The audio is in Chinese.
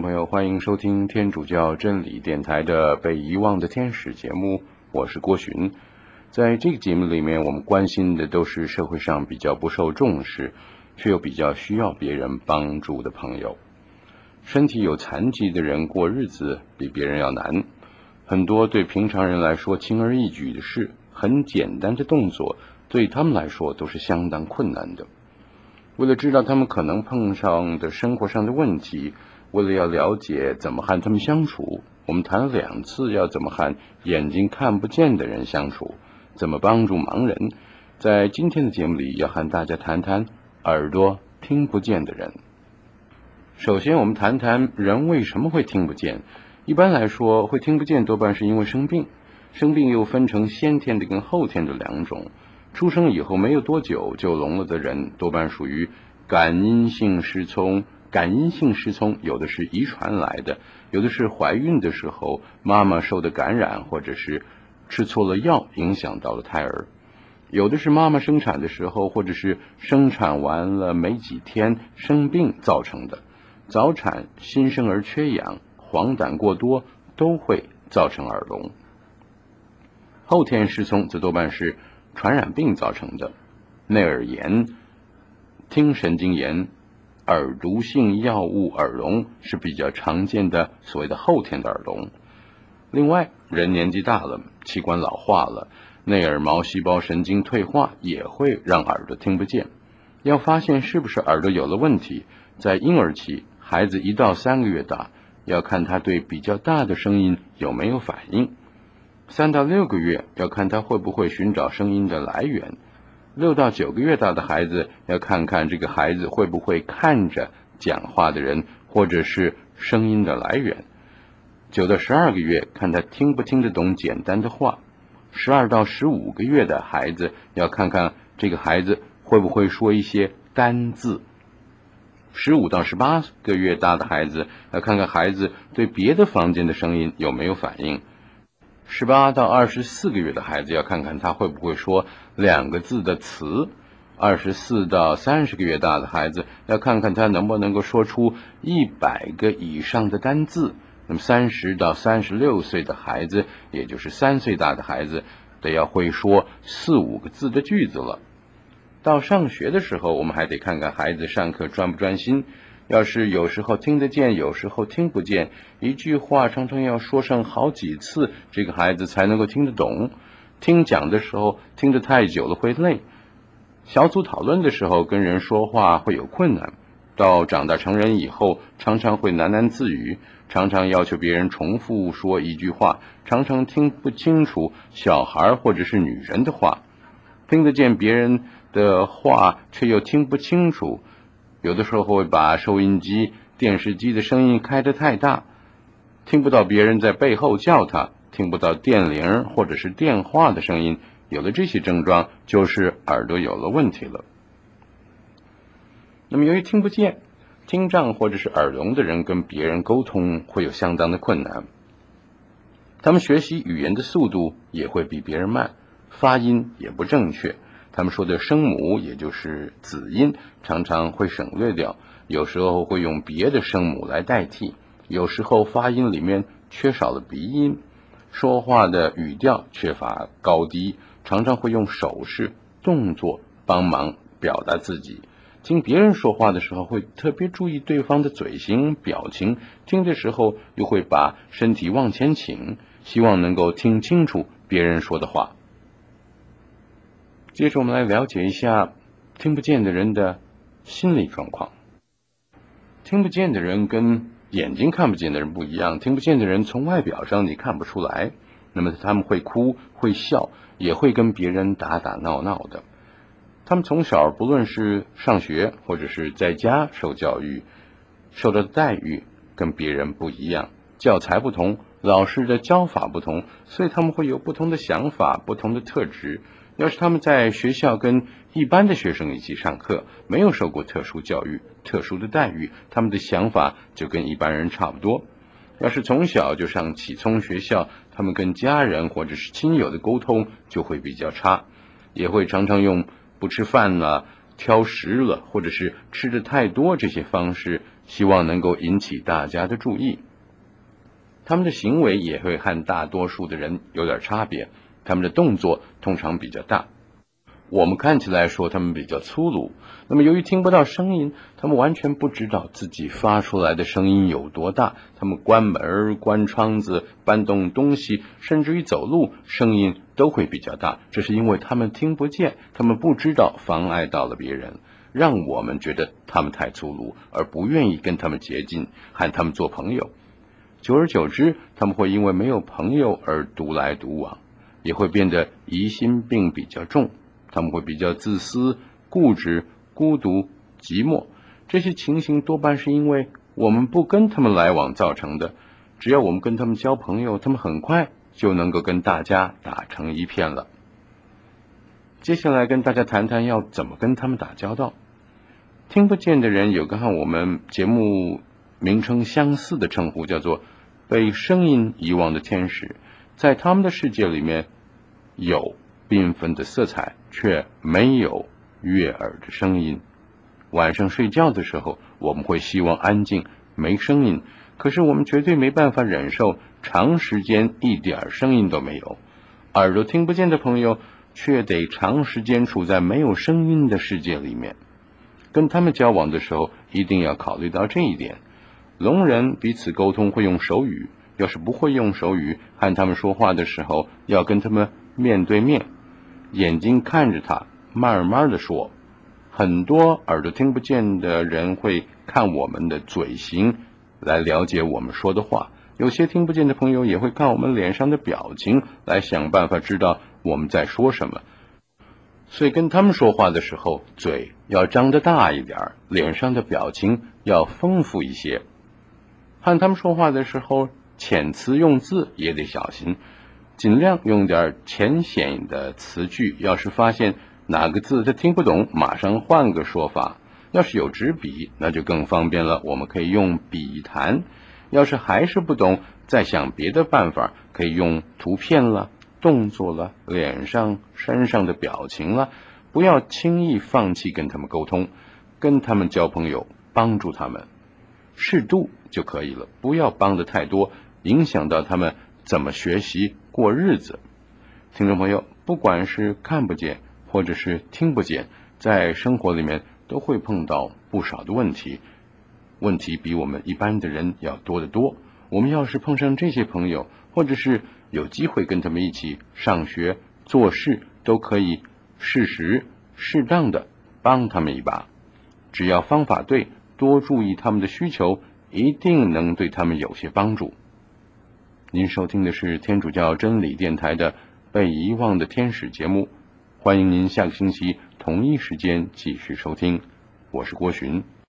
朋友，欢迎收听天主教真理电台的被遗忘的天使节目，我是郭寻。在这个节目里面，我们关心的都是社会上比较不受重视却又比较需要别人帮助的朋友。身体有残疾的人过日子比别人要难，很多对平常人来说轻而易举的事，很简单的动作，对他们来说都是相当困难的。为了知道他们可能碰上的生活上的问题，为了要了解怎么和他们相处，我们谈了2次要怎么和眼睛看不见的人相处，怎么帮助盲人。在今天的节目里，要和大家谈谈耳朵听不见的人。首先我们谈谈人为什么会听不见。一般来说，会听不见多半是因为生病，生病又分成先天的跟后天的2种。出生以后没有多久就聋了的人，多半属于感因性失聪。感因性失聪有的是遗传来的，有的是怀孕的时候妈妈受的感染，或者是吃错了药影响到了胎儿，有的是妈妈生产的时候，或者是生产完了没几天生病造成的。早产、新生儿缺氧、黄疸过多都会造成耳聋。后天失聪则多半是传染病造成的，内耳炎、听神经炎、耳毒性药物耳聋是比较常见的所谓的后天的耳聋。另外，人年纪大了，器官老化了，内耳毛细胞神经退化也会让耳朵听不见。要发现是不是耳朵有了问题，在婴儿期，孩子1到3个月大，要看他对比较大的声音有没有反应。3到6个月要看他会不会寻找声音的来源。6到9个月大的孩子要看看这个孩子会不会看着讲话的人或者是声音的来源。9到12个月看他听不听得懂简单的话。12到15个月的孩子要看看这个孩子会不会说一些单字。15到18个月大的孩子要看看孩子对别的房间的声音有没有反应。18到24个月的孩子要看看他会不会说2个字的词。24到30个月大的孩子要看看他能不能够说出100个以上的单字。那么30到36岁的孩子，也就是3岁大的孩子，得要会说4、5个字的句子了。到上学的时候，我们还得看看孩子上课专不专心。要是有时候听得见，有时候听不见，一句话常常要说上好几次，这个孩子才能够听得懂。听讲的时候听得太久了会累，小组讨论的时候跟人说话会有困难。到长大成人以后，常常会喃喃自语，常常要求别人重复说一句话，常常听不清楚小孩或者是女人的话。听得见别人的话却又听不清楚，有的时候会把收音机、电视机的声音开得太大，听不到别人在背后叫他，听不到电铃或者是电话的声音。有了这些症状，就是耳朵有了问题了。那么由于听不见，听障或者是耳聋的人跟别人沟通会有相当的困难，他们学习语言的速度也会比别人慢，发音也不正确，他们说的声母也就是子音常常会省略掉，有时候会用别的声母来代替，有时候发音里面缺少了鼻音，说话的语调缺乏高低，常常会用手势动作帮忙表达自己。听别人说话的时候会特别注意对方的嘴型表情，听的时候又会把身体往前倾，希望能够听清楚别人说的话。接着我们来了解一下听不见的人的心理状况。听不见的人跟眼睛看不见的人不一样，听不见的人从外表上你看不出来，那么他们会哭会笑，也会跟别人打打闹闹的。他们从小不论是上学或者是在家受教育，受到的待遇跟别人不一样，教材不同，老师的教法不同，所以他们会有不同的想法，不同的特质。要是他们在学校跟一般的学生一起上课，没有受过特殊教育、特殊的待遇，他们的想法就跟一般人差不多。要是从小就上启聪学校，他们跟家人或者是亲友的沟通就会比较差，也会常常用不吃饭了、挑食了，或者是吃的太多这些方式希望能够引起大家的注意。他们的行为也会和大多数的人有点差别，他们的动作通常比较大。我们看起来说他们比较粗鲁，那么由于听不到声音，他们完全不知道自己发出来的声音有多大，他们关门、关窗子、搬动东西，甚至于走路，声音都会比较大。这是因为他们听不见，他们不知道妨碍到了别人，让我们觉得他们太粗鲁，而不愿意跟他们接近，和他们做朋友。久而久之，他们会因为没有朋友而独来独往，也会变得疑心病比较重。他们会比较自私、固执、孤独、寂寞，这些情形多半是因为我们不跟他们来往造成的。只要我们跟他们交朋友，他们很快就能够跟大家打成一片了。接下来跟大家谈谈要怎么跟他们打交道。听不见的人有个和我们节目名称相似的称呼，叫做被声音遗忘的天使。在他们的世界里面，有缤纷的色彩，却没有悦耳的声音。晚上睡觉的时候，我们会希望安静，没声音，可是我们绝对没办法忍受长时间一点声音都没有。耳朵听不见的朋友却得长时间处在没有声音的世界里面。跟他们交往的时候，一定要考虑到这一点。聋人彼此沟通会用手语，要是不会用手语，和他们说话的时候，要跟他们面对面，眼睛看着他，慢慢的说。很多耳朵听不见的人会看我们的嘴型来了解我们说的话，有些听不见的朋友也会看我们脸上的表情来想办法知道我们在说什么。所以跟他们说话的时候，嘴要张得大一点，脸上的表情要丰富一些。和他们说话的时候，遣词用字也得小心，尽量用点浅显的词句，要是发现哪个字他听不懂，马上换个说法。要是有纸笔，那就更方便了，我们可以用笔谈。要是还是不懂，再想别的办法，可以用图片了、动作了、脸上、身上的表情了。不要轻易放弃跟他们沟通，跟他们交朋友，帮助他们，适度就可以了，不要帮得太多，影响到他们怎么学习过日子。听众朋友，不管是看不见或者是听不见，在生活里面都会碰到不少的问题，问题比我们一般的人要多得多。我们要是碰上这些朋友，或者是有机会跟他们一起上学做事，都可以适时适当的帮他们一把。只要方法对，多注意他们的需求，一定能对他们有些帮助。您收听的是天主教真理电台的被遗忘的天使节目，欢迎您下个星期同一时间继续收听，我是郭寻。